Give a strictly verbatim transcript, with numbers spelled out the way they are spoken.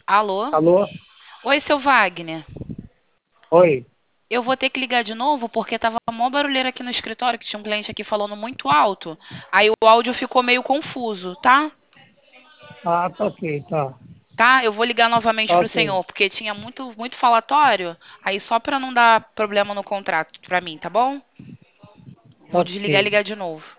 Alô? Alô? Oi, seu Wagner. Oi. Eu vou ter que ligar de novo porque tava mó barulheira aqui no escritório, que tinha um cliente aqui falando muito alto. Aí o áudio ficou meio confuso, tá? Ah, tá ok, tá. Tá? Eu vou ligar novamente Tá pro ok. senhor, porque tinha muito, muito falatório. Aí só pra não dar problema no contrato pra mim, tá bom? Tá Vou desligar e ok. ligar de novo.